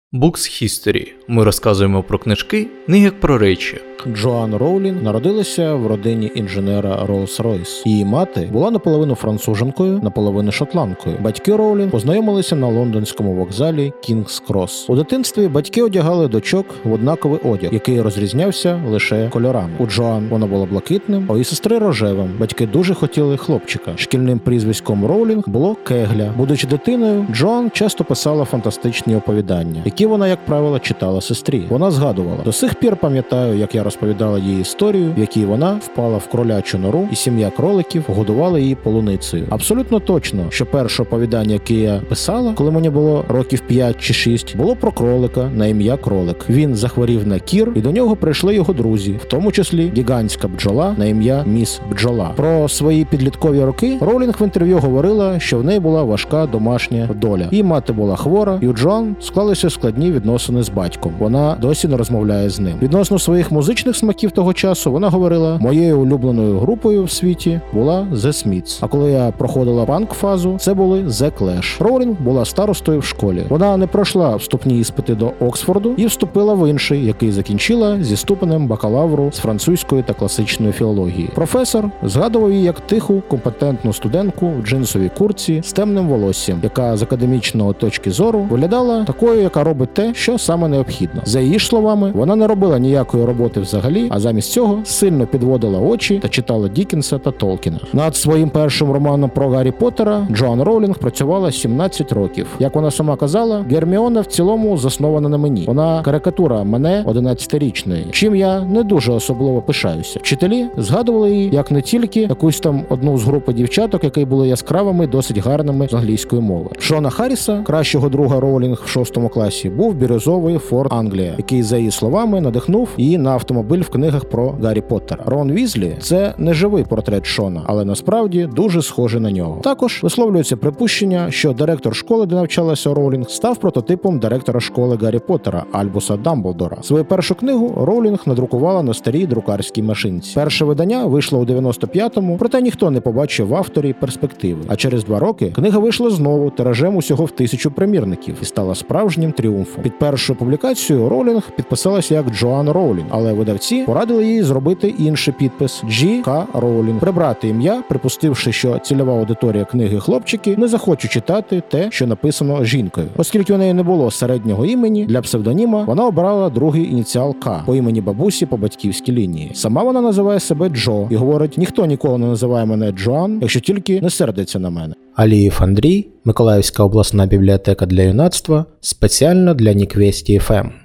Books History. Ми розказуємо про книжки, не як про речі. Джоан Роулінг народилася в родині інженера Роллс-Ройс. Її мати була наполовину француженкою, наполовину шотландкою. Батьки Роулінг познайомилися на лондонському вокзалі Кінгс-Крос. У дитинстві батьки одягали дочок в однаковий одяг, який розрізнявся лише кольорами. У Джоан воно було блакитним, а у її сестри рожевим. Батьки дуже хотіли хлопчика. Шкільним прізвиськом Роулінг було Кегля. Будучи дитиною, Джоан часто писала фантастичні оповідання, які вона, як правило, читала сестрі. Вона згадувала: "До сих пір пам'ятаю, як я розповідала їй історію, в якій вона впала в кролячу нору, і сім'я кроликів годувала її полуницею. Абсолютно точно, що перше оповідання, яке я писала, коли мені було років 5 чи 6, було про кролика на ім'я Кролик. Він захворів на кір, і до нього прийшли його друзі, в тому числі гігантська бджола на ім'я Міс Бджола". Про свої підліткові роки Роулінг в інтерв'ю говорила, що в неї була важка домашня доля. Її мати була хвора, і у Джоан склалися складні відносини з батьком. Вона досі не розмовляє з ним. Відносно своїх музичних смаків того часу вона говорила: "Моєю улюбленою групою в світі була The Smiths, а коли я проходила панк-фазу, це були The Clash". Роулінг була старостою в школі. Вона не пройшла вступні іспити до Оксфорду і вступила в інший, який закінчила зі ступенем бакалавру з французької та класичної філології. Професор згадував її як тиху, компетентну студентку в джинсовій куртці з темним волоссям, яка з академічної точки зору виглядала такою, яка робить те, що саме необхідно. За її ж словами, вона не робила ніякої роботи взагалі, а замість цього сильно підводила очі та читала Діккенса та Толкіна. Над своїм першим романом про Гаррі Поттера Джоан Роулінг працювала 17 років. Як вона сама казала, Герміона в цілому заснована на мені. Вона карикатура мене, 11-річної, чим я не дуже особливо пишаюся. Вчителі згадували її як не тільки якусь там одну з групи дівчаток, які були яскравими, досить гарними з англійської мови. Шона Харріса, кращого друга Роулінг в 6 класі, був бірюзовий Форд Англія, який, за її словами, надихнув її на автомобіль в книгах про Гаррі Поттера. Рон Візлі – це не живий портрет Шона, але насправді дуже схожий на нього. Також висловлюється припущення, що директор школи, де навчалася Роулінг, став прототипом директора школи Гаррі Поттера Альбуса Дамблдора. Свою першу книгу Роулінг надрукувала на старій друкарській машинці. Перше видання вийшло у 95-му, проте ніхто не побачив в авторі перспективи. А через 2 роки книга вийшла знову тиражем усього в 1000 примірників і стала справжнім тріумфом. Під першою публікацією Роулінг підписалася як Джоан Роулінг, але видавці порадили їй зробити інший підпис G.K. Роулінг, прибрати ім'я, припустивши, що цільова аудиторія книги хлопчики не захочуть читати те, що написано жінкою. Оскільки у неї не було середнього імені, для псевдоніма вона обрала другий ініціал К по імені бабусі по батьківській лінії. Сама вона називає себе Джо і говорить: "Ніхто ніколи не називає мене Джоан, якщо тільки не сердиться на мене". Алієв Андрій, Миколаївська обласна бібліотека для юнацтва, спеціально для Ніквесті ФМ.